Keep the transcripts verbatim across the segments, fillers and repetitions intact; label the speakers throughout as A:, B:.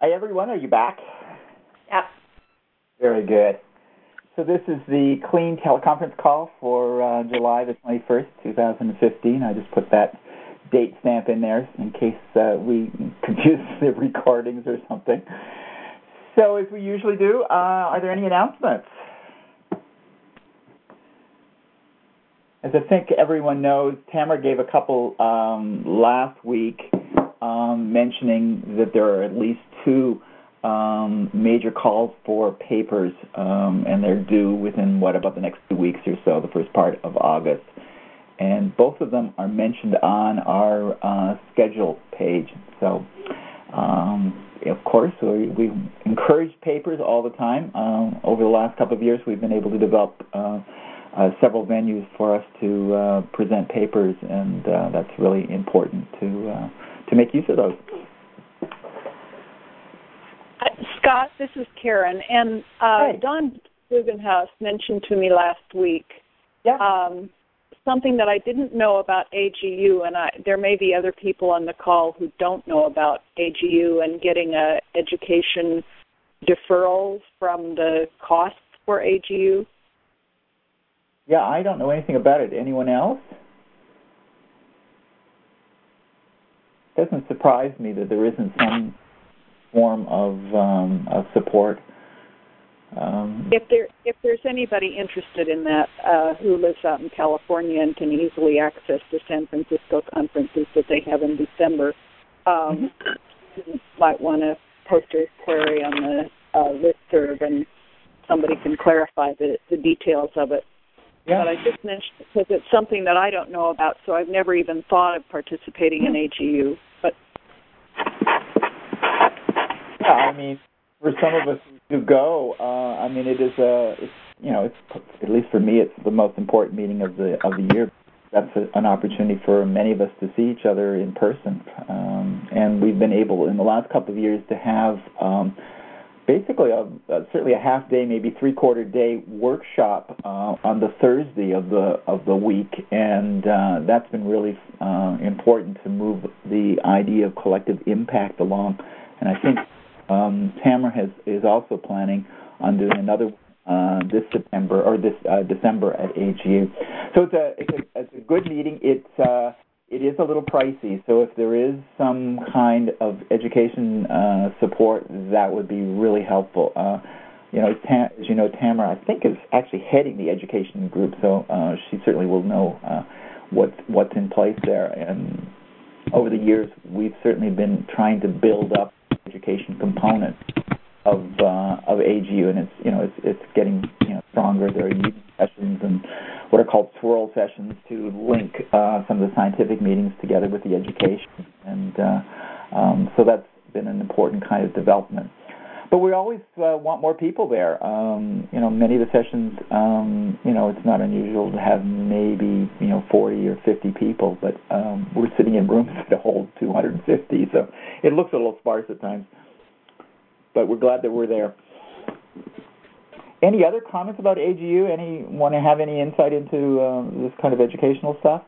A: Hi, everyone. Are you back?
B: Yep.
A: Very good. So this is the clean teleconference call for uh, July the twenty-first, two thousand fifteen. I just put that date stamp in there in case uh, we confuse the recordings or something. So as we usually do, uh, are there any announcements? As I think everyone knows, Tamara gave a couple um, last week um, mentioning that there are at least two um, major calls for papers, um, and they're due within, what, about the next two weeks or so, the first part of August. And both of them are mentioned on our uh, schedule page. So, um, of course, we, we encourage papers all the time. Um, over the last couple of years, we've been able to develop uh, uh, several venues for us to uh, present papers, and uh, that's really important to uh, to make use of those.
B: Uh, Scott, this is Karen, and uh,
A: hey.
B: Don Guggenhaus mentioned to me last week
A: yeah.
B: um, something that I didn't know about A G U, and I, there may be other people on the call who don't know about A G U and getting a education deferral from the costs for A G U.
A: Yeah, I don't know anything about it. Anyone else? It doesn't surprise me that there isn't some form of um, of support. Um,
B: if there if there's anybody interested in that uh, who lives out in California and can easily access the San Francisco conferences that they have in December, um, mm-hmm. might want to post a query on the uh, listserv, and somebody can clarify the, the details of it.
A: Yeah.
B: But I just mentioned it because it's something that I don't know about, so I've never even thought of participating in A G U. But
A: yeah, I mean, for some of us who go, uh, I mean, it is a, it's, you know, it's, at least for me, it's the most important meeting of the of the year. That's a, an opportunity for many of us to see each other in person, um, and we've been able in the last couple of years to have. Um, Basically, a, a, certainly a half day, maybe three quarter day workshop uh, on the Thursday of the of the week, and uh, that's been really uh, important to move the idea of collective impact along. And I think um, Tamara has is also planning on doing another uh, this September or this uh, December at A G U. So it's a it's a, it's a good meeting. It's uh, It is a little pricey, so if there is some kind of education uh, support, that would be really helpful. Uh, you know, Tam, as you know, Tamara, I think, is actually heading the education group, so uh, she certainly will know uh, what what's in place there. And over the years, we've certainly been trying to build up the education component of uh, of A G U, and it's you know it's it's getting you know stronger. There are youth sessions and what are called swirl sessions to link uh, some of the scientific meetings together with the education, and uh, um, so that's been an important kind of development. But we always uh, want more people there. Um, you know, many of the sessions, um, you know, it's not unusual to have maybe you know forty or fifty people, but um, we're sitting in rooms that hold two hundred fifty, so it looks a little sparse at times. But we're glad that we're there. Any other comments about A G U? Any want to have any insight into uh, this kind of educational stuff?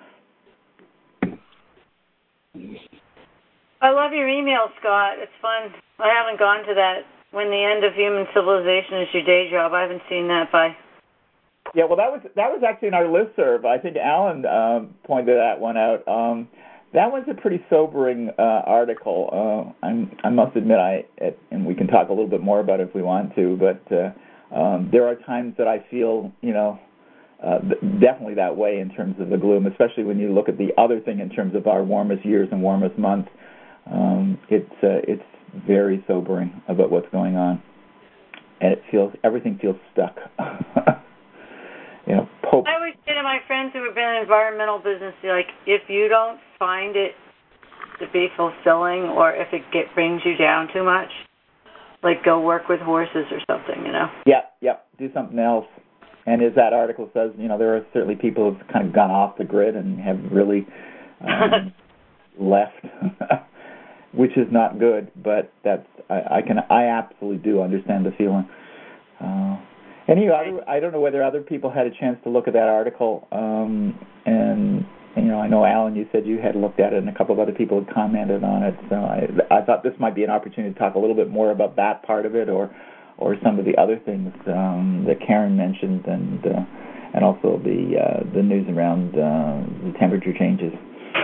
C: I love your email, Scott. It's fun. I haven't gone to that. When the end of human civilization is your day job. I haven't seen that by.
A: Yeah, well, that was that was actually in our listserv. I think Alan um, pointed that one out. Um, That one's a pretty sobering uh, article. Uh, I'm, I must admit, I it, and we can talk a little bit more about it if we want to, but uh, um, there are times that I feel, you know, uh, definitely that way in terms of the gloom, especially when you look at the other thing in terms of our warmest years and warmest months. Um, it's uh, it's very sobering about what's going on, and it feels everything feels stuck. You know, Pope.
C: I always say to my friends who have been in environmental business, like, if you don't find it to be fulfilling, or if it get, brings you down too much, like, go work with horses or something, you know?
A: Yeah, yeah, do something else. And as that article says, you know, there are certainly people who've kind of gone off the grid and have really um, left, which is not good. But that's I, I can I absolutely do understand the feeling. Uh, Any other, I don't know whether other people had a chance to look at that article, um, and you know, I know, Alan, you said you had looked at it, and a couple of other people had commented on it. So I, I thought this might be an opportunity to talk a little bit more about that part of it, or, or some of the other things um, that Karen mentioned, and uh, and also the uh, the news around uh, the temperature changes.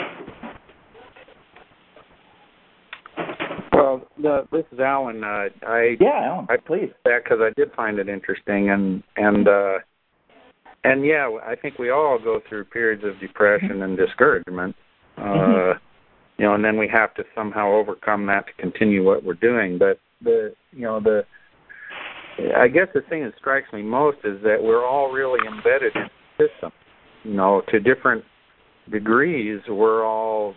D: Well, the, this is Alan. Uh, I
A: yeah, Alan,
D: I
A: please.
D: That because I did find it interesting, and and. Uh, And yeah, I think we all go through periods of depression and discouragement, uh, mm-hmm. you know, and then we have to somehow overcome that to continue what we're doing. But the, you know, the, I guess the thing that strikes me most is that we're all really embedded in the system, you know, to different degrees. We're all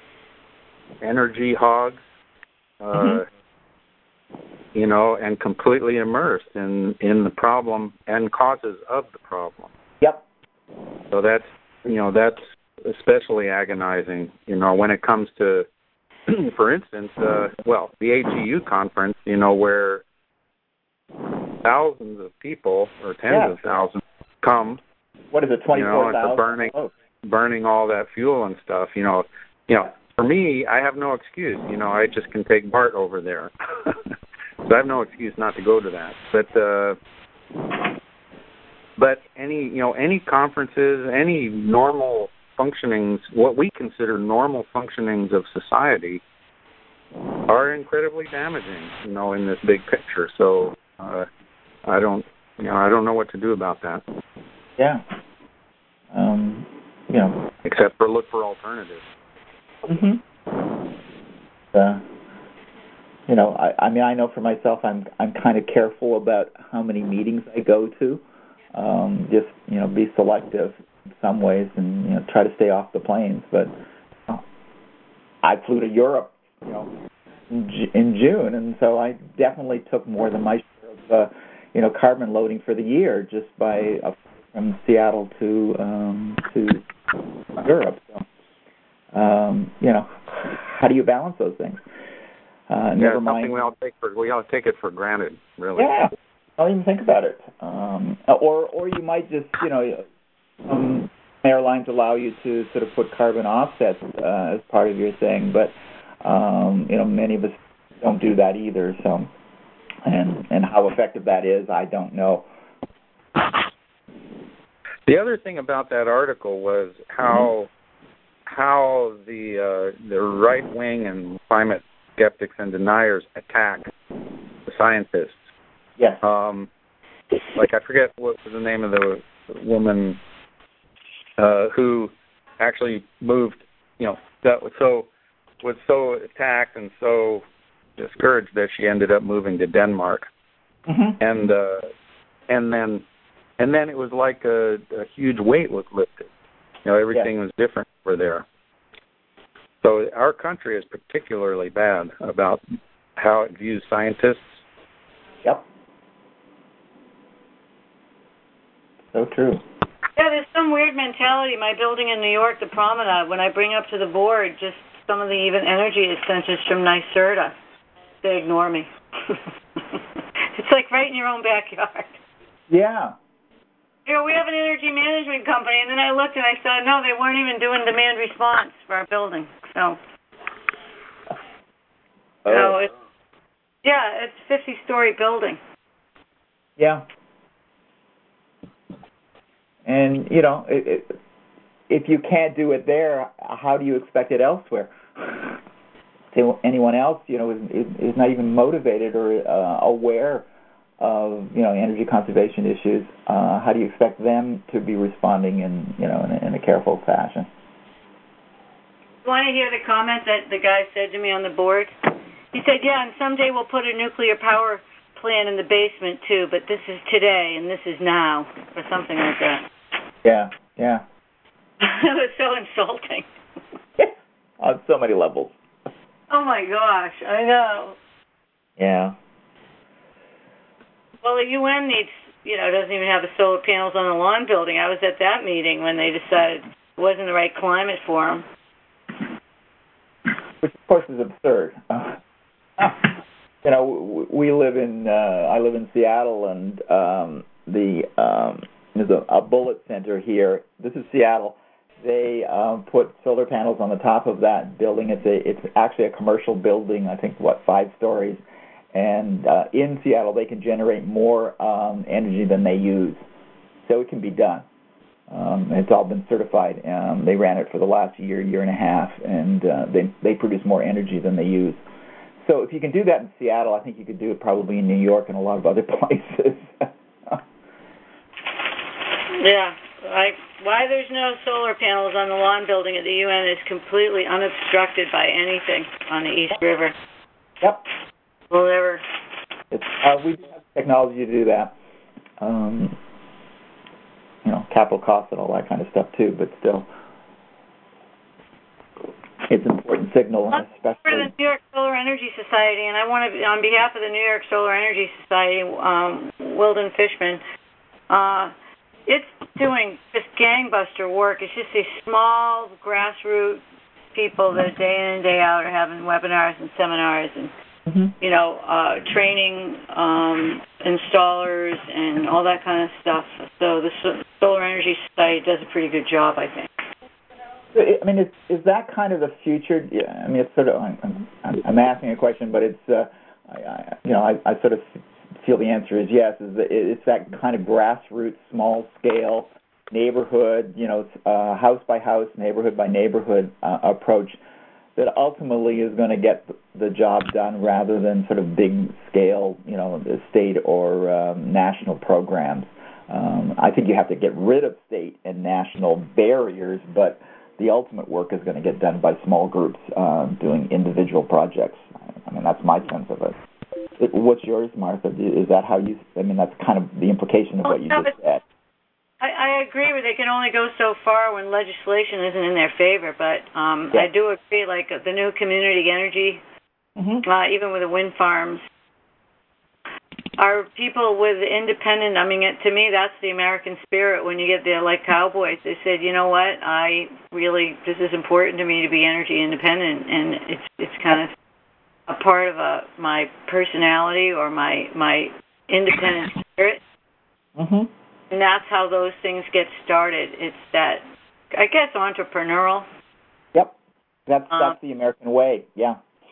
D: energy hogs, uh, mm-hmm. you know, and completely immersed in, in the problem and causes of the problem.
A: Yep.
D: So that's, you know, that's especially agonizing, you know, when it comes to, for instance, uh, well, the A G U conference, you know, where thousands of people or tens
A: yeah.
D: of thousands come.
A: What is it, twenty-four thousand?
D: You know, burning, oh. burning all that fuel and stuff, you know. You know, for me, I have no excuse. You know, I just can take Bart over there. So I have no excuse not to go to that. But uh, but any you know any conferences, any normal functionings, what we consider normal functionings of society, are incredibly damaging. You know, in this big picture. So uh, I don't you know I don't know what to do about that.
A: Yeah. Um, you know.
D: Except for look for alternatives.
A: Mhm. Uh, You know, I, I mean, I know for myself, I'm I'm kind of careful about how many meetings I go to. Um, just you know, be selective in some ways, and you know, try to stay off the planes. But you know, I flew to Europe, you know, in, in June, and so I definitely took more than my share of, uh, you know, carbon loading for the year just by uh, from Seattle to um, to Europe. So, um, you know, how do you balance those things? Uh,
D: yeah,
A: never mind.
D: Something we all take for we all take it for granted, really.
A: Yeah, don't even think about it. Um, or or you might just you know, some airlines allow you to sort of put carbon offsets uh, as part of your thing, but um, you know many of us don't do that either. So, and and how effective that is, I don't know.
D: The other thing about that article was how mm-hmm. how the uh, the right wing and climate skeptics and deniers attack the scientists.
A: Yes.
D: Um, like I forget what was the name of the woman uh, who actually moved. You know, that was so was so attacked and so discouraged that she ended up moving to Denmark.
A: Mm-hmm.
D: And uh, and then and then it was like a, a huge weight was lifted. You know, everything yes. was different over there. So our country is particularly bad about how it views scientists.
A: Yep. So true.
C: Yeah, there's some weird mentality. My building in New York, the Promenade, when I bring up to the board just some of the even energy extensions from NYSERDA, they ignore me. It's like right in your own backyard.
A: Yeah.
C: You know, we have an energy management company, and then I looked and I saw, no, they weren't even doing demand response for our building. So,
A: oh.
C: so it's, yeah, it's a fifty-story building.
A: Yeah. And, you know, it, it, if you can't do it there, how do you expect it elsewhere? Anyone else, you know, is, is not even motivated or uh, aware of, you know, energy conservation issues. Uh, how do you expect them to be responding in, you know, in a, in a careful fashion?
C: You want to hear the comment that the guy said to me on the board? He said, yeah, and someday we'll put a nuclear power plant in the basement, too, but this is today and this is now, or something like that.
A: Yeah, yeah.
C: It was so insulting.
A: On so many levels.
C: Oh, my gosh, I know.
A: Yeah.
C: Well, the U N needs, you know, doesn't even have the solar panels on the lawn building. I was at that meeting when they decided it wasn't the right climate for them.
A: Which, of course, is absurd. Uh, you know, we live in, uh, I live in Seattle, and um, the um, there's a, a bullet center here. This is Seattle, they uh, put solar panels on the top of that building. It's a it's actually a commercial building. I think what five stories, and uh, in Seattle they can generate more um, energy than they use, so it can be done. Um, it's all been certified. Um, they ran it for the last year, year and a half, and uh, they they produce more energy than they use. So if you can do that in Seattle, I think you could do it probably in New York and a lot of other places.
C: Yeah, I, why there's no solar panels on the lawn building at the U N is completely unobstructed by anything on the East River.
A: Yep.
C: We'll never.
A: It's, uh, we do have technology to do that. Um, you know, capital costs and all that kind of stuff too, but still, it's an important signal,
C: I'm
A: especially
C: for the New York Solar Energy Society, and I want to, on behalf of the New York Solar Energy Society, um, Wilden Fishman. Uh, It's doing just gangbuster work. It's just these small grassroots people that day in and day out are having webinars and seminars and, mm-hmm. you know, uh, training um, installers and all that kind of stuff. So the so- Solar Energy Society does a pretty good job, I think.
A: I mean, is, is that kind of the future? Yeah, I mean, it's sort of, I'm, I'm, I'm asking a question, but it's, uh, I, I, you know, I, I sort of feel the answer is yes. Is that it's that kind of grassroots, small scale, neighborhood, you know, uh, house by house, neighborhood by neighborhood uh, approach that ultimately is going to get the job done, rather than sort of big scale, you know, the state or um, national programs. Um, I think you have to get rid of state and national barriers, but the ultimate work is going to get done by small groups uh, doing individual projects. I mean, that's my sense of it. What's yours, Martha? Is that how you? I mean, that's kind of the implication of what you just said.
C: I, I agree with they can only go so far when legislation isn't in their favor, but um,
A: yeah.
C: I do agree. Like the new community energy, mm-hmm. uh, even with the wind farms, are people with independent. I mean, it, to me, that's the American spirit. When you get there, like cowboys, they said, you know what? I really this is important to me to be energy independent, and it's it's kind of a part of a, my personality or my my independent spirit.
A: Mm-hmm.
C: And that's how those things get started. It's that, I guess, entrepreneurial.
A: Yep. That's
C: um,
A: that's the American way, yeah.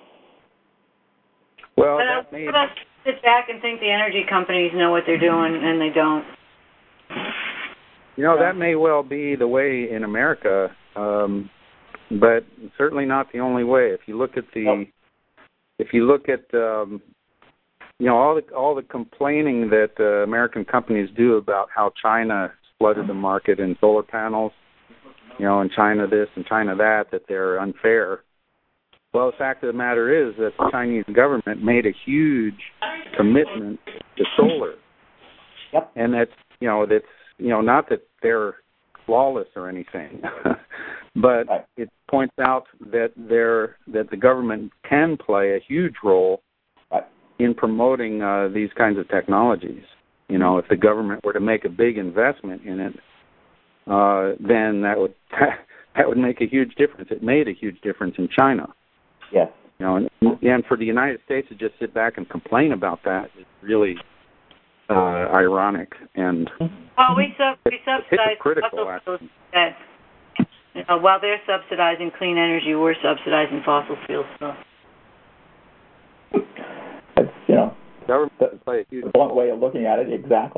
D: Well,
C: but
D: that
C: I
D: made...
C: us sit back and think the energy companies know what they're doing, and they don't.
D: You know, that may well be the way in America, um, but certainly not the only way. If you look at the... Nope. If you look at, um, you know, all the all the complaining that uh, American companies do about how China flooded the market in solar panels, you know, and China this and China that, that they're unfair. Well, the fact of the matter is that the Chinese government made a huge commitment to solar,
A: yep.
D: and that's, you know, that's, you know, not that they're flawless or anything. But
A: right.
D: it points out that there that the government can play a huge role
A: right.
D: in promoting uh, these kinds of technologies. You know, if the government were to make a big investment in it, uh, then that would that would make a huge difference. It made a huge difference in China.
A: Yes.
D: You know, and, and for the United States to just sit back and complain about that is really uh, ironic and
C: well, we sub we subsidize
D: critical.
C: That. You know, while they're subsidizing clean energy, we're subsidizing fossil fuels. So.
A: It's, you know,
D: government play a huge
A: blunt way of looking at it, exactly.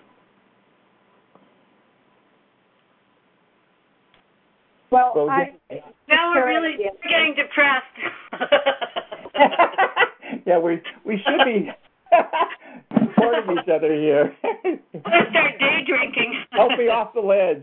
B: Well,
A: so
B: I,
C: now we're really getting depressed.
A: Yeah, we we should be supporting each other here.
C: Let's start day drinking.
A: Help me off the ledge.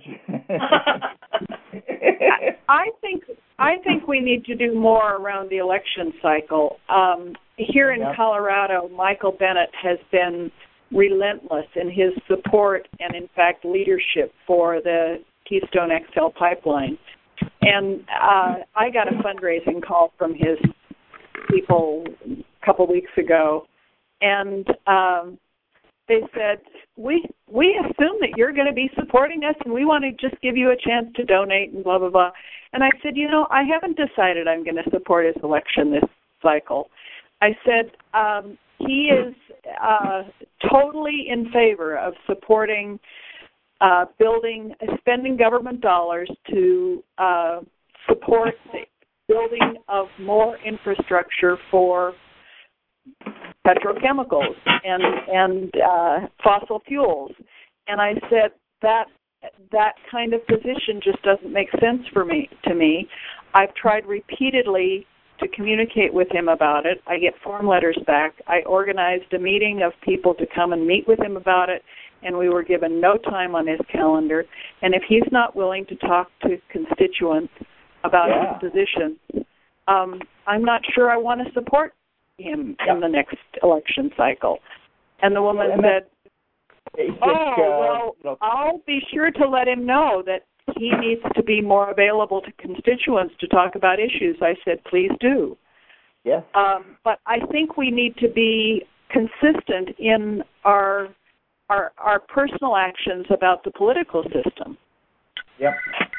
B: I think I think we need to do more around the election cycle. Um, here in yep. Colorado, Michael Bennet has been relentless in his support and, in fact, leadership for the Keystone X L pipeline. And uh, I got a fundraising call from his people a couple weeks ago, and um, they said, we we assume that you're going to be supporting us, and we want to just give you a chance to donate and blah, blah, blah. And I said, you know, I haven't decided I'm going to support his election this cycle. I said, um, he is uh, totally in favor of supporting uh, building, spending government dollars to uh, support the building of more infrastructure for petrochemicals and and uh, fossil fuels. And I said that that kind of position just doesn't make sense for me. To me, I've tried repeatedly to communicate with him about it. I get form letters back. I organized a meeting of people to come and meet with him about it, and we were given no time on his calendar. And if he's not willing to talk to constituents about
A: yeah.
B: his position, um, I'm not sure I want to support him yeah. in the next election cycle. And the woman
A: and
B: said,
A: basic,
B: oh,
A: uh,
B: well,
A: you know,
B: I'll be sure to let him know that he needs to be more available to constituents to talk about issues. I said, please do.
A: Yes.
B: Um, but I think we need to be consistent in our, our our personal actions about the political system.
A: Yep.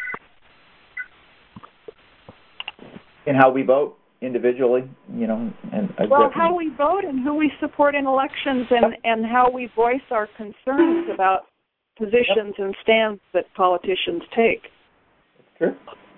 A: And how we vote individually, you know, and uh,
B: well,
A: definitely.
B: how we vote and who we support in elections, and, and how we voice our concerns about positions yep. and stands that politicians take.
A: Sure.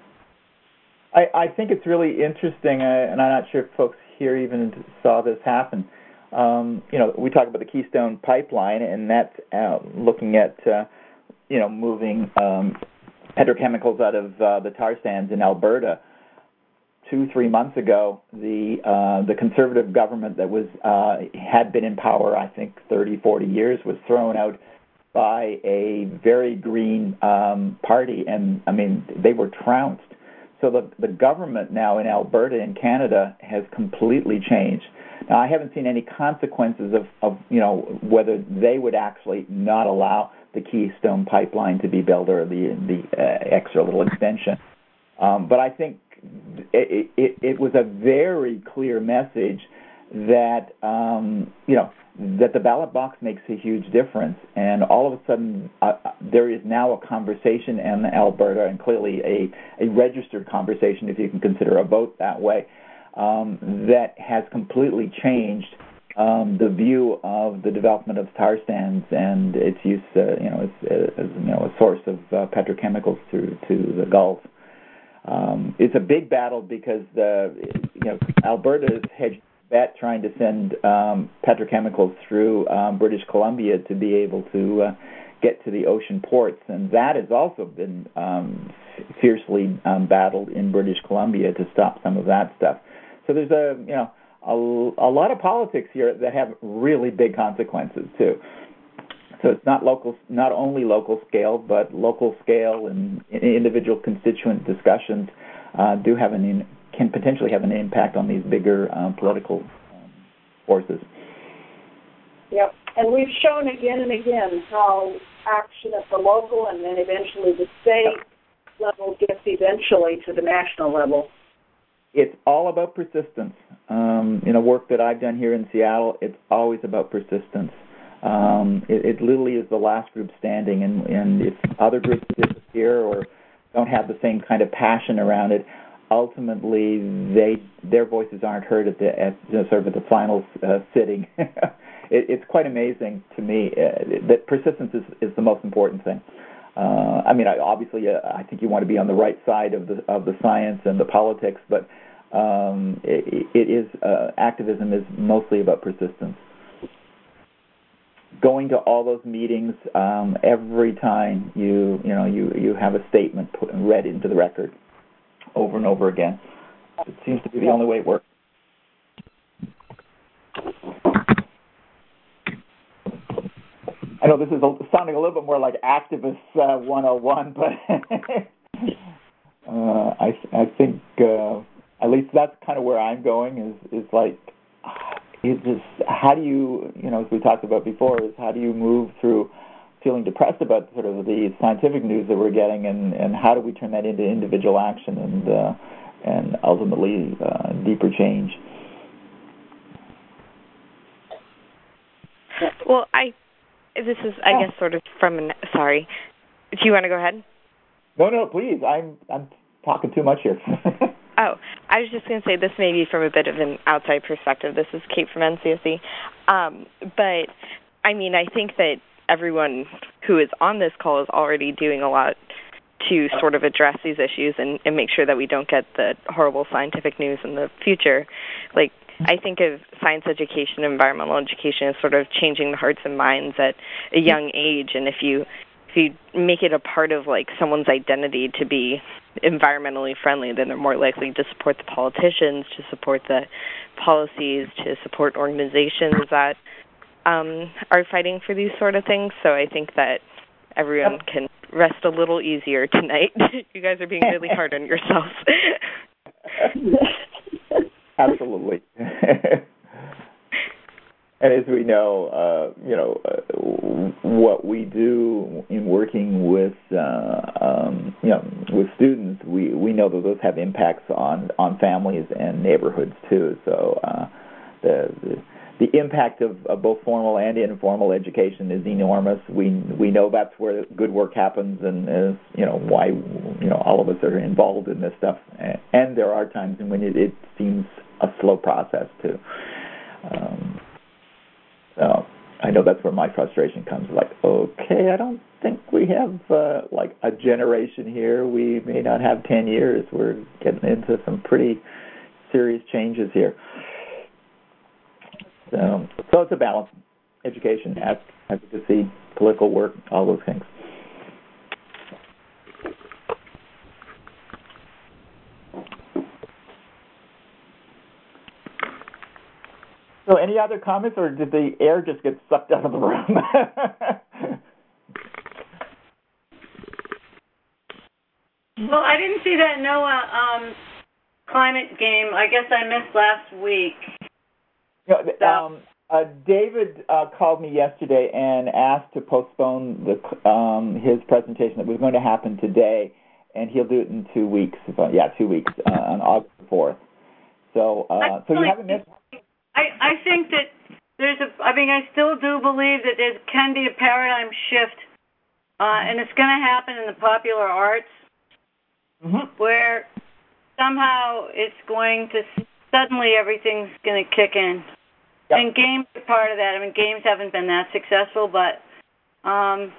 A: I, I think it's really interesting, uh, and I'm not sure if folks here even saw this happen. Um, you know, we talk about the Keystone Pipeline, and that's uh, looking at, uh, you know, moving um, petrochemicals out of uh, the tar sands in Alberta. Two, three months ago, the uh, the conservative government that was uh, had been in power, I think, thirty, forty years, was thrown out by a very green um, party, and I mean they were trounced. So the the government now in Alberta in Canada has completely changed. Now I haven't seen any consequences of, of you know whether they would actually not allow the Keystone Pipeline to be built or the the uh, extra little extension, um, but I think it, it, it was a very clear message that um, you know. that the ballot box makes a huge difference, and all of a sudden uh, there is now a conversation in Alberta, and clearly a, a registered conversation, if you can consider a vote that way, um, that has completely changed um, the view of the development of tar sands and its use, uh, you know, as, as you know, a source of uh, petrochemicals to to the Gulf. Um, it's a big battle because the you know Alberta's hedged bet trying to send um, petrochemicals through um, British Columbia to be able to uh, get to the ocean ports, and that has also been um, fiercely um, battled in British Columbia to stop some of that stuff. So there's a you know a, a lot of politics here that have really big consequences too. So it's not local, not only local scale, but local scale and individual constituent discussions uh, do have an in, can potentially have an impact on these bigger um, political um, forces.
B: Yep, and we've shown again and again how action at the local and then eventually the state yep. level gets eventually to the national level.
A: It's all about persistence. Um, in a work that I've done here in Seattle, it's always about persistence. Um, it, it literally is the last group standing, and, and if other groups disappear or don't have the same kind of passion around it, ultimately they their voices aren't heard at the at, you know, sort of at the final uh, sitting. it, it's quite amazing to me uh, that persistence is, is the most important thing. Uh, I mean, I, obviously, uh, I think you want to be on the right side of the of the science and the politics, but um, it, it is uh, activism is mostly about persistence. Going to all those meetings um, every time you you know you, you have a statement put read into the record over and over again. It seems to be the only way it works. I know this is a, sounding a little bit more like Activist uh, one oh one, but uh, I I think uh, at least that's kind of where I'm going. Is is like. It just how do you you know as we talked about before is how do you move through feeling depressed about sort of the scientific news that we're getting and, and how do we turn that into individual action and uh, and ultimately uh, deeper change.
E: Well, I this is I oh. guess sort of from an sorry. Do you want to go ahead?
A: No, no, please. I'm I'm talking too much here.
E: Oh, I was just going to say this may be from a bit of an outside perspective. This is Kate from N C S E. Um, but, I mean, I think that everyone who is on this call is already doing a lot to sort of address these issues and, and make sure that we don't get the horrible scientific news in the future. Like, I think of science education, environmental education as sort of changing the hearts and minds at a young age, and if you if you make it a part of like someone's identity to be environmentally friendly, then they're more likely to support the politicians, to support the policies, to support organizations that um, are fighting for these sort of things. So I think that everyone can rest a little easier tonight. You guys are being really hard on yourselves.
A: Absolutely. And as we know, uh, you know, uh, what we do in working with, uh, um, you know, with students, we, we know that those have impacts on, on families and neighborhoods too. So uh, the, the the impact of, of both formal and informal education is enormous. We we know that's where good work happens, and is, you know, why you know all of us are involved in this stuff. And, and there are times when it, it seems a slow process too. Um, so I know that's where my frustration comes. Like, okay, I don't think we have uh, like a generation here. We may not have ten years. We're getting into some pretty serious changes here. So, so it's a balance: education, advocacy, political work, all those things. So any other comments, or did the air just get sucked out of the room?
C: Well, I didn't see that NOAA um, climate game. I guess I missed last week.
A: You know, um, uh, David uh, called me yesterday and asked to postpone the um, his presentation that was going to happen today, and he'll do it in two weeks. So, yeah, two weeks uh, on August fourth. So, uh, so you haven't missed.
C: I, I think that there's a, I mean, I still do believe that there can be a paradigm shift, uh, and it's going to happen in the popular arts, mm-hmm. where somehow it's going to, suddenly everything's going to kick in. Yep. And games are part of that. I mean, games haven't been that successful, but, um,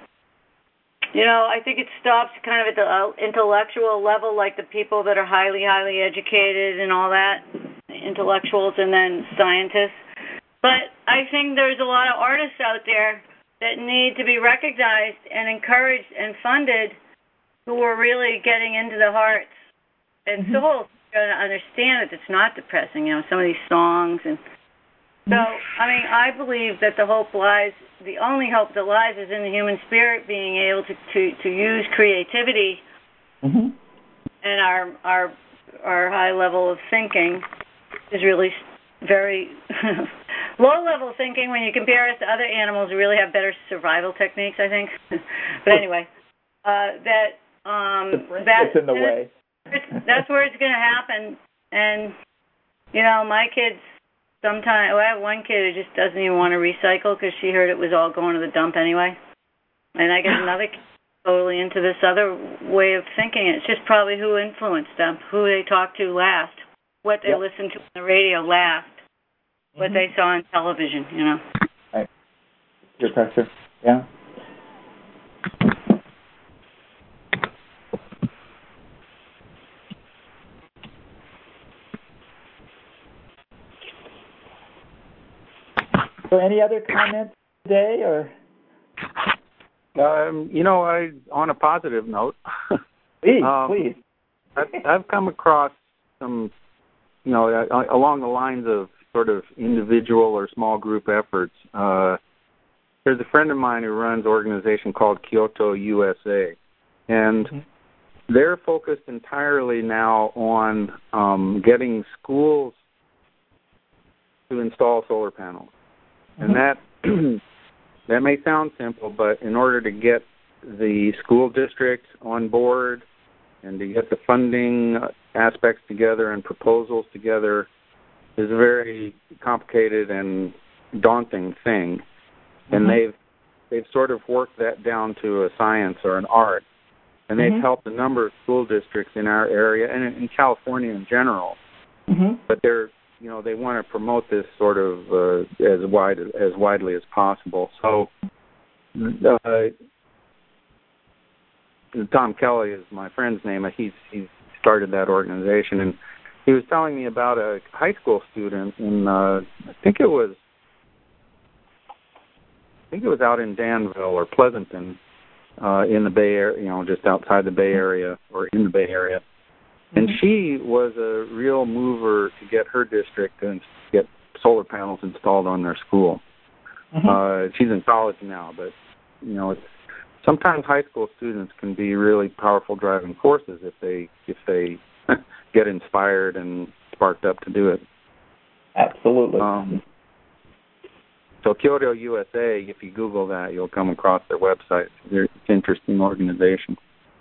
C: you know, I think it stops kind of at the intellectual level, like the people that are highly, highly educated and all that. Intellectuals and then scientists. But I think there's a lot of artists out there that need to be recognized and encouraged and funded who are really getting into the hearts and mm-hmm. souls to understand that it's not depressing, you know, some of these songs. And so, I mean, I believe that the hope lies, the only hope that lies is in the human spirit being able to, to, to use creativity mm-hmm. and our, our, our high level of thinking is really very low-level thinking when you compare us to other animals who really have better survival techniques, I think. But anyway, uh, that um, that's
A: in the way.
C: It's, that's where it's going to happen. And you know, my kids sometimes. Well, I have one kid who just doesn't even want to recycle because she heard it was all going to the dump anyway. And I got another kid totally into this other way of thinking. It's just probably who influenced them, who they talked to last. What they yep. listened to on the radio last, what mm-hmm. they saw on television, you know.
A: Right. Your pressure, yeah. So any other comments today, or?
D: Um, you know, I on a positive note.
A: Please,
D: um,
A: please.
D: I've, I've come across some. You know, along the lines of sort of individual or small group efforts. Uh, there's a friend of mine who runs an organization called Kyoto U S A, and mm-hmm. they're focused entirely now on um, getting schools to install solar panels. Mm-hmm. And that that may sound simple, but in order to get the school district on board and to get the funding aspects together and proposals together is a very complicated and daunting thing. Mm-hmm. And they've they've sort of worked that down to a science or an art. And they've mm-hmm. helped a number of school districts in our area and in California in general. Mm-hmm. But they're you know they want to promote this sort of uh, as wide as widely as possible. So uh, Tom Kelly is my friend's name. He's he's started that organization, and he was telling me about a high school student in uh, I think it was I think it was out in Danville or Pleasanton, uh, in the Bay Area, you know, just outside the Bay Area or in the Bay Area. And mm-hmm. she was a real mover to get her district to get solar panels installed on their school. Mm-hmm. Uh, she's in college now, but you know, it's, sometimes high school students can be really powerful driving forces if they if they get inspired and sparked up to do it.
A: Absolutely.
D: Um, so Kyoto U S A, if you Google that, you'll come across their website. They're, it's an interesting organization.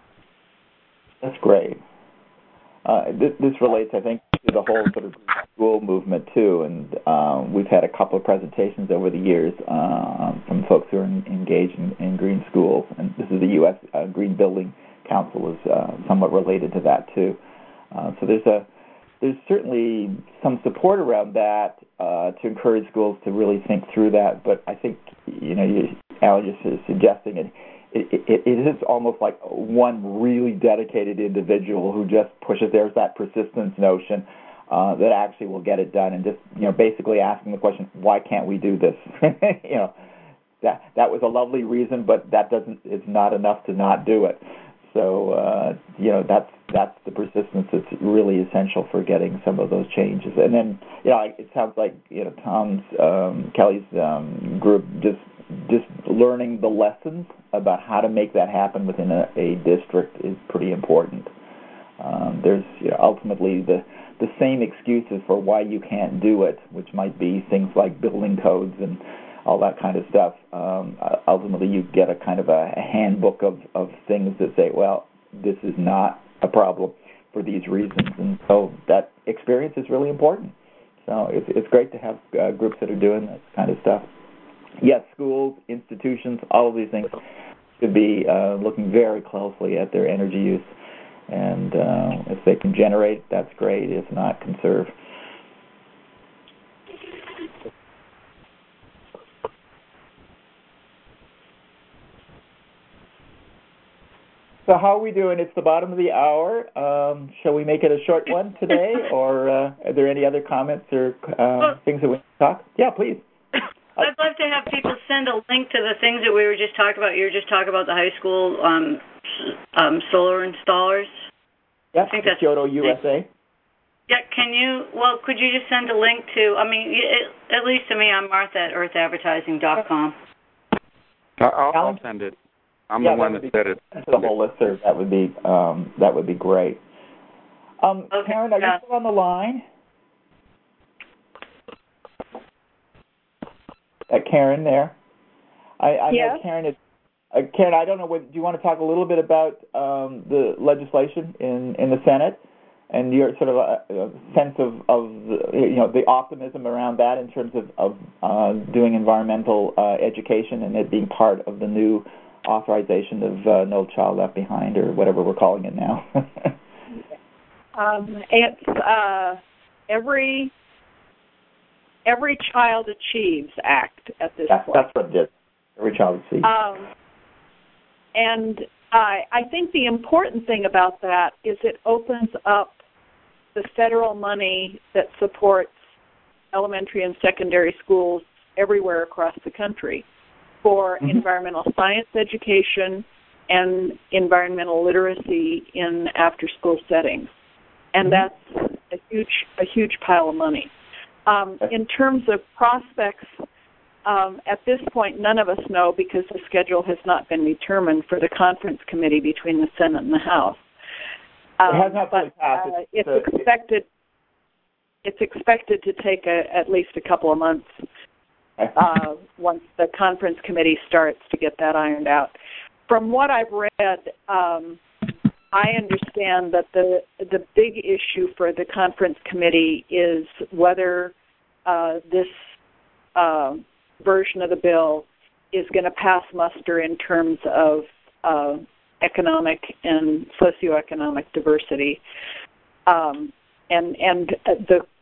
A: That's great. Uh, this, this relates, I think, to the whole sort of school movement too, and um, we've had a couple of presentations over the years uh, from folks who are in, engaged in, in green schools, and this is the U S Uh, Green Building Council is uh, somewhat related to that too. Uh, so there's a there's certainly some support around that uh, to encourage schools to really think through that. But I think you know, you, Alan just is suggesting it. It, it, it is almost like one really dedicated individual who just pushes. There's that persistence notion uh, that actually will get it done, and just you know, basically asking the question, why can't we do this? you know, that that was a lovely reason, but that doesn't. It's not enough to not do it. So uh, you know, that's that's the persistence that's really essential for getting some of those changes. And then you know, it sounds like you know Tom's um, Kelly's um, group just. just learning the lessons about how to make that happen within a, a district is pretty important. Um, there's you know, ultimately the the same excuses for why you can't do it, which might be things like building codes and all that kind of stuff. Um, ultimately, you get a kind of a, a handbook of, of things that say, well, this is not a problem for these reasons. And so that experience is really important. So it's, it's great to have uh, groups that are doing this kind of stuff. Yes, schools, institutions, all of these things should be uh, looking very closely at their energy use. And uh, if they can generate, that's great. If not, conserve. So how are we doing? It's the bottom of the hour. Um, shall we make it a short one today? Or uh, are there any other comments or uh, well, things that we can talk? Yeah, please.
C: I'd love to have people send a link to the things that we were just talking about. You were just talking about the high school um, um, solar installers.
A: Yeah, I think that's Kyoto U S A.
C: Yeah, can you, well, could you just send a link to, I mean, it, at least to me, I'm Martha at earth advertising dot com.
D: I'll, I'll send it. I'm
A: yeah,
D: the one that,
A: that
D: said it.
A: To the whole listserv, that would be, um, that would be great. Um,
C: okay,
A: Karen, are
C: yeah.
A: you still on the line? Uh, Karen, there. I, I
B: yes.
A: know Karen is. Uh, Karen, I don't know. What, do you want to talk a little bit about um, the legislation in, in the Senate and your sort of a, a sense of, of the, you know the optimism around that in terms of, of uh, doing environmental uh, education and it being part of the new authorization of uh, No Child Left Behind or whatever we're calling it now?
B: um, it's uh, every. Every Child Achieves Act at this
A: that's,
B: point.
A: That's what it is. Every Child Achieves.
B: Um, and I, I think the important thing about that is it opens up the federal money that supports elementary and secondary schools everywhere across the country for mm-hmm. environmental science education and environmental literacy in after-school settings. And mm-hmm. that's a huge, a huge pile of money. Um, in terms of prospects, um, at this point, none of us know because the schedule has not been determined for the conference committee between the Senate and the House.
A: Um, it has not
B: but
A: passed.
B: uh, it's, it's expected. It's expected to take a, at least a couple of months uh, once the conference committee starts to get that ironed out. From what I've read, um, I understand that the the big issue for the conference committee is whether uh, this uh, version of the bill is going to pass muster in terms of uh, economic and socioeconomic diversity. Um, and and the the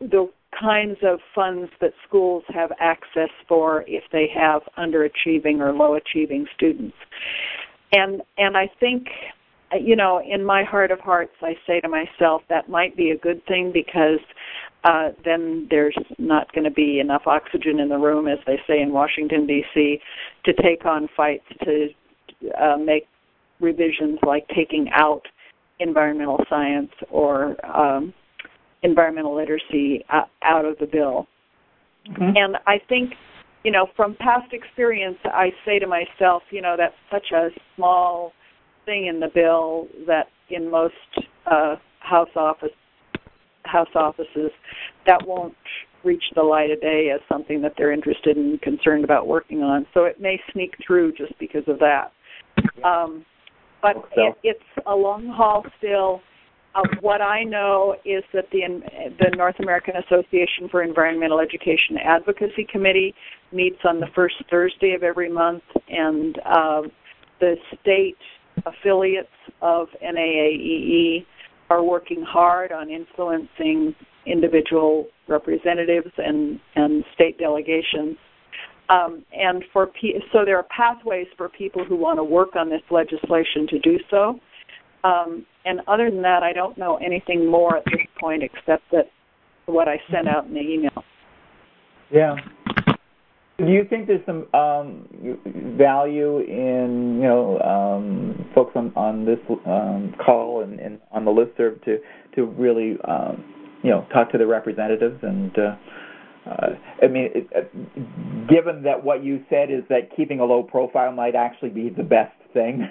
B: kinds of funds that schools have access for if they have underachieving or low-achieving students. And and I think, you know, in my heart of hearts, I say to myself that might be a good thing because uh, then there's not going to be enough oxygen in the room, as they say in Washington, D C, to take on fights to uh, make revisions like taking out environmental science or um, environmental literacy uh, out of the bill. Mm-hmm. And I think, you know, from past experience, I say to myself, you know, that's such a small thing in the bill that in most uh, house office house offices that won't reach the light of day as something that they're interested in and concerned about working on. So it may sneak through just because of that. Um, but it, it's a long haul still. Uh, what I know is that the the North American Association for Environmental Education Advocacy Committee meets on the first Thursday of every month, and uh, the state affiliates of N A A E E are working hard on influencing individual representatives and, and state delegations. Um, and for pe- so there are pathways for people who want to work on this legislation to do so. Um, and other than that, I don't know anything more at this point except that what I sent out in the email.
A: Yeah. Do you think there's some um, value in, you know, um, folks on, on this um, call and, and on the listserv to to really, um, you know, talk to the representatives? And uh, uh, I mean, it, uh, given that what you said is that keeping a low profile might actually be the best thing.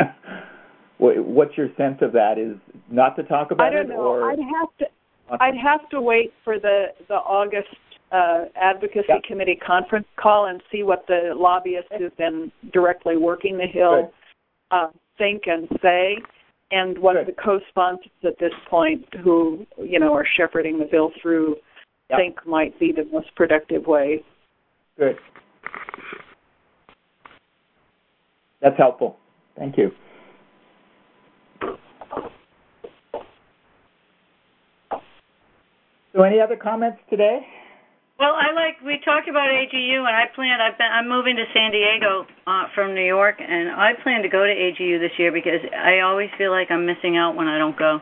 A: What's your sense of that? Is not to talk about it?
B: I don't
A: it,
B: know.
A: Or
B: I'd have to. I'd have to wait for the the August uh, advocacy yeah. committee conference call and see what the lobbyists who've been directly working the Hill uh, think and say, and what Good. the co-sponsors at this point, who you know are shepherding the bill through, yeah. think might be the most productive way.
A: Good. That's helpful. Thank you. So, any other comments today?
C: Well, I like we talked about A G U, and I plan. I've been. I'm moving to San Diego uh, from New York, and I plan to go to A G U this year because I always feel like I'm missing out when I don't go.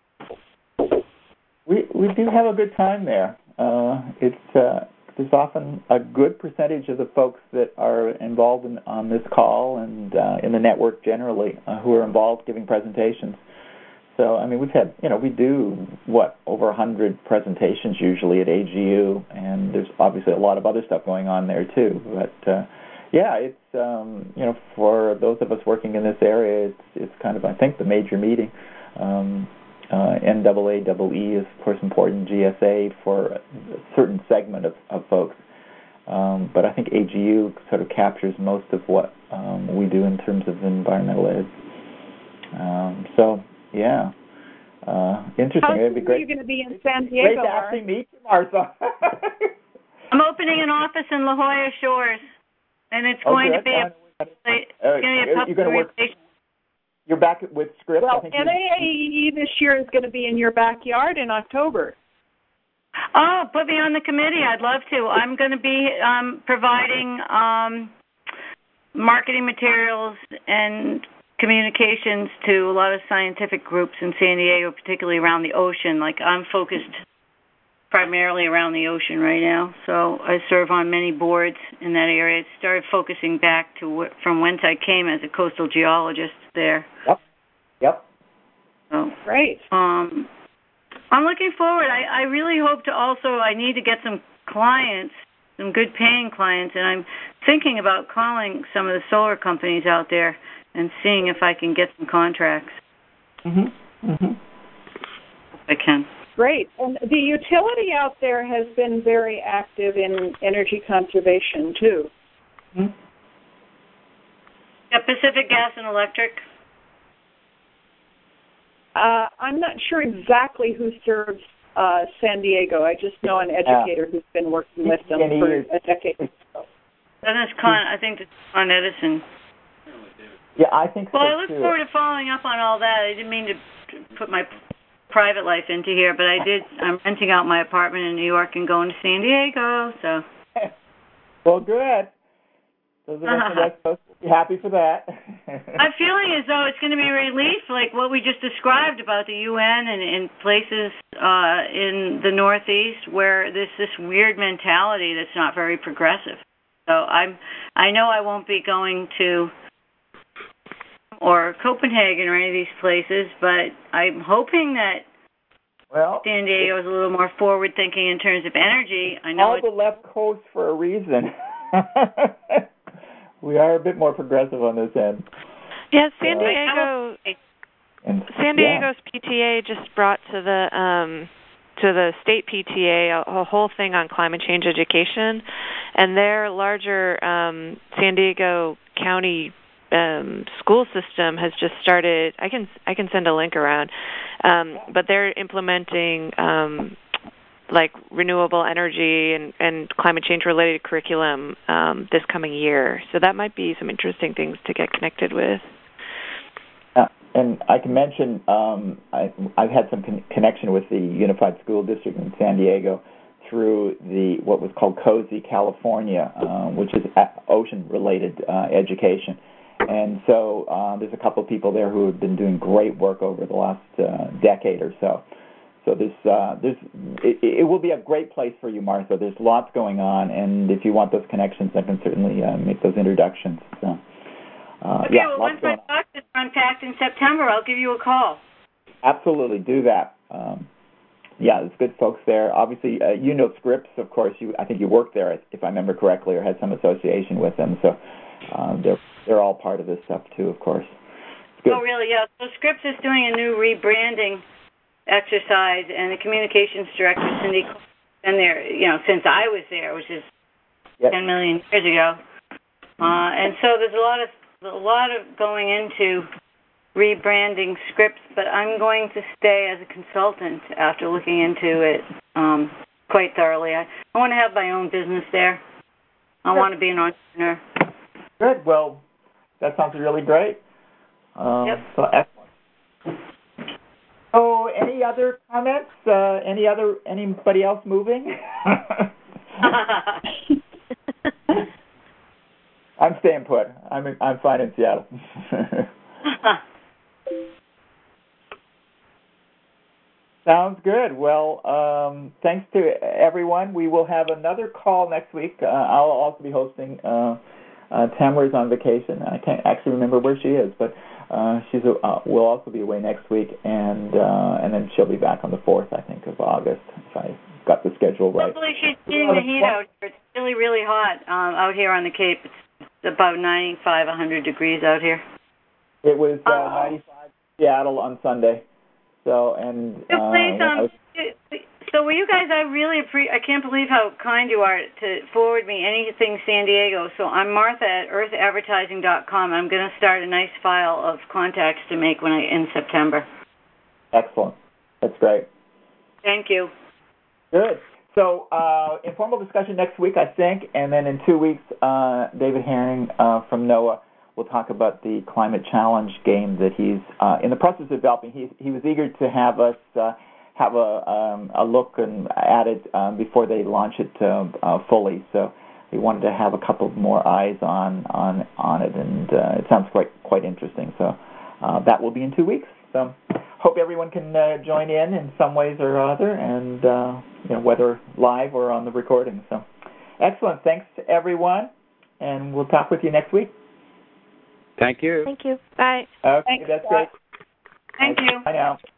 A: We we do have a good time there. Uh, it's uh, there's often a good percentage of the folks that are involved in, on this call and uh, in the network generally uh, who are involved giving presentations. So, I mean, we've had, you know, we do, what, over one hundred presentations usually at A G U, and there's obviously a lot of other stuff going on there, too. But, uh, yeah, it's, um, you know, for those of us working in this area, it's it's kind of, I think, the major meeting. Um, uh, N double A double E is, of course, important, G S A for a certain segment of, of folks. Um, but I think A G U sort of captures most of what um, we do in terms of environmental ed. Um, so... Yeah. Uh, interesting.
B: How
A: It'd be great.
B: Are you going to be in San Diego?
A: Great to actually meet you, Martha.
C: I'm opening an office in La Jolla Shores, and it's
A: oh,
C: going
A: good.
C: to be a,
A: uh,
C: it's going to be a public
A: you're work, You're back with Scripps?
B: Well,
A: I think
B: N A A E this year is going to be in your backyard in October.
C: Oh, put me on the committee. I'd love to. I'm going to be um, providing um, marketing materials and communications to a lot of scientific groups in San Diego, particularly around the ocean. Like, I'm focused primarily around the ocean right now, so I serve on many boards in that area. I started focusing back to wh- from whence I came as a coastal geologist there.
A: Yep. Yep.
C: So,
B: Great.
C: Um, I'm looking forward. I, I really hope to also, I need to get some clients, some good paying clients, and I'm thinking about calling some of the solar companies out there and seeing if I can get some contracts.
A: Mm-hmm. Mm-hmm.
C: If I can.
B: Great. And the utility out there has been very active in energy conservation, too.
A: Mm-hmm.
C: Yeah, Pacific Gas and Electric.
B: Uh, I'm not sure exactly who serves uh, San Diego. I just know an educator uh, who's been working with them for a decade.
C: Dennis Con, I think it's Con Edison.
A: Yeah, I think so,
C: Well, I look
A: too.
C: forward to following up on all that. I didn't mean to put my private life into here, but I did. I'm renting out my apartment in New York and going to San Diego. So.
A: Well, good. Those of us on the West Coast will be happy for that.
C: I'm feeling as though it's going to be a relief, like what we just described about the U N and in places uh, in the Northeast where there's this weird mentality that's not very progressive. So I'm, I know I won't be going to or Copenhagen or any of these places, but I'm hoping that
A: well,
C: San Diego is a little more forward-thinking in terms of energy. I know
A: all the left coast for a reason. We are a bit more progressive on this end.
E: Yeah, San Diego.
A: And,
E: San Diego's yeah. P T A just brought to the um, to the state P T A a, a whole thing on climate change education, and their larger um, San Diego County um, school system has just started. I can I can send a link around, um, but they're implementing. Um, like renewable energy and, and climate change related curriculum um, this coming year. So that might be some interesting things to get connected with.
A: Uh, and I can mention um, I, I've had some con- connection with the Unified School District in San Diego through the what was called COSI California, uh, which is ocean-related uh, education. And so uh, there's a couple of people there who have been doing great work over the last uh, decade or so. So there's, uh, there's, it, it will be a great place for you, Martha. There's lots going on, and if you want those connections, I can certainly uh, make those introductions. So, uh,
C: okay,
A: yeah,
C: well, once my box is unpacked in September, I'll give you a call.
A: Absolutely, do that. Um, yeah, there's good folks there. Obviously, uh, you know Scripps, of course. You, I think you worked there, if I remember correctly, or had some association with them. So uh, they're they're all part of this stuff too, of course. Good.
C: Oh, really? Yeah. So Scripps is doing a new rebranding exercise, and the communications director, Cindy, been there, you know, since I was there, which is yep. ten million years ago. Uh, and so there's a lot of a lot of going into rebranding Scripps, but I'm going to stay as a consultant after looking into it um, quite thoroughly. I, I want to have my own business there. I
A: Good.
C: want to be an entrepreneur.
A: Good. Well, that sounds really great. Um,
C: yep.
A: So excellent. So, any other comments? Uh, any other? Anybody else moving? I'm staying put. I'm in, I'm fine in Seattle. Sounds good. Well, um, thanks to everyone. We will have another call next week. Uh, I'll also be hosting. Uh, uh, Tamara's on vacation. I can't actually remember where she is, but. Uh, she's a, uh, will also be away next week, and uh, and then she'll be back on the fourth, I think, of August, if I got the schedule right.
C: Hopefully she's getting the heat out here. It's really, really hot um, out here on the Cape. It's about ninety-five, one hundred degrees out here.
A: It was uh, uh, ninety-five in Seattle on Sunday. So, and
C: so
A: uh,
C: please, um,
A: was,
C: so will you guys, I really appreciate, I can't believe how kind you are to forward me anything San Diego. So I'm Martha at earth advertising dot com. I'm going to start a nice file of contacts to make when I in September.
A: Excellent. That's great.
C: Thank you.
A: Good. So uh, informal discussion next week, I think, and then in two weeks, uh, David Herring uh, from NOAA will talk about the climate challenge game that he's uh, in the process of developing. He, he was eager to have us uh, have a, um, a look and at it um, before they launch it uh, uh, fully. So he wanted to have a couple more eyes on on, on it, and uh, it sounds quite quite interesting. So uh, that will be in two weeks. So hope everyone can uh, join in in some ways or other, and uh, you know, whether live or on the recording. So excellent. Thanks to everyone, and we'll talk with you next week.
D: Thank you.
E: Thank you. Bye.
A: Okay,
C: Thanks,
A: that's
C: Scott.
A: great.
C: Thank you.
A: Bye now.